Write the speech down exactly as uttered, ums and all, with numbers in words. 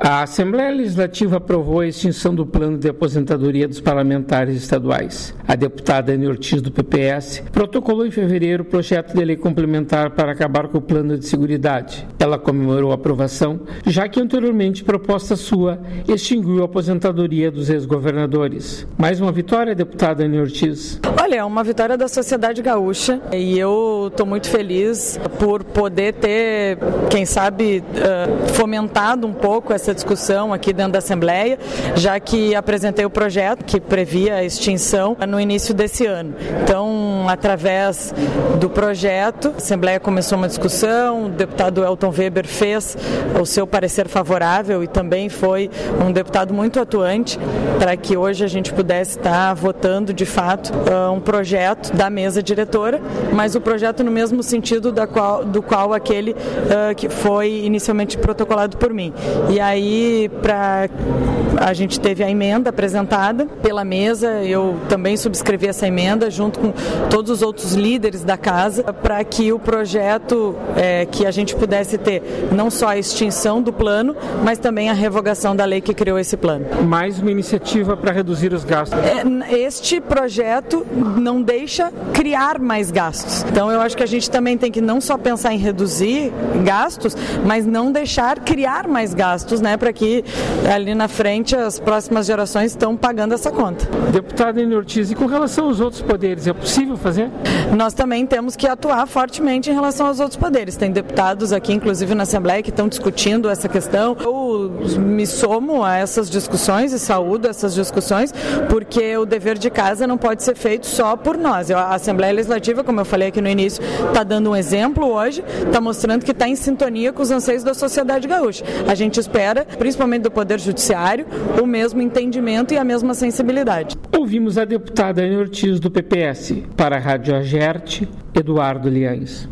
A Assembleia Legislativa aprovou a extinção do plano de aposentadoria dos parlamentares estaduais. A deputada Eni Ortiz, do P P S, protocolou em fevereiro o projeto de lei complementar para acabar com o plano de seguridade. Ela comemorou a aprovação, já que anteriormente proposta sua extinguiu a aposentadoria dos ex-governadores. Mais uma vitória, deputada Eni Ortiz? Olha, é uma vitória da sociedade gaúcha e eu estou muito feliz por poder ter, quem sabe, fomentado um pouco essa discussão aqui dentro da Assembleia, já que apresentei o projeto que previa a extinção no início desse ano. Então, através do projeto, a Assembleia começou uma discussão, o deputado Elton Weber fez o seu parecer favorável e também foi um deputado muito atuante para que hoje a gente pudesse estar votando, de fato, um projeto da mesa diretora, mas o projeto no mesmo sentido da qual, do qual aquele uh, que foi inicialmente protocolado por mim. E aí E pra, a gente teve a emenda apresentada pela mesa, eu também subscrevi essa emenda junto com todos os outros líderes da casa para que o projeto, é, que a gente pudesse ter não só a extinção do plano, mas também a revogação da lei que criou esse plano. Mais uma iniciativa para reduzir os gastos. É, este projeto não deixa criar mais gastos. Então eu acho que a gente também tem que não só pensar em reduzir gastos, mas não deixar criar mais gastos, né? Para que ali na frente as próximas gerações estão pagando essa conta. Deputada Eni Ortiz, e com relação aos outros poderes, é possível fazer? Nós também temos que atuar fortemente em relação aos outros poderes. Tem deputados aqui, inclusive na Assembleia, que estão discutindo essa questão. Eu me somo a essas discussões e saúdo essas discussões, porque o dever de casa não pode ser feito só por nós. A Assembleia Legislativa, como eu falei aqui no início, está dando um exemplo hoje, está mostrando que está em sintonia com os anseios da sociedade gaúcha. A gente espera, principalmente do Poder Judiciário, o mesmo entendimento e a mesma sensibilidade. Ouvimos a deputada Eni Ortiz, do P P S. Para a Rádio Agerte, Eduardo Liães.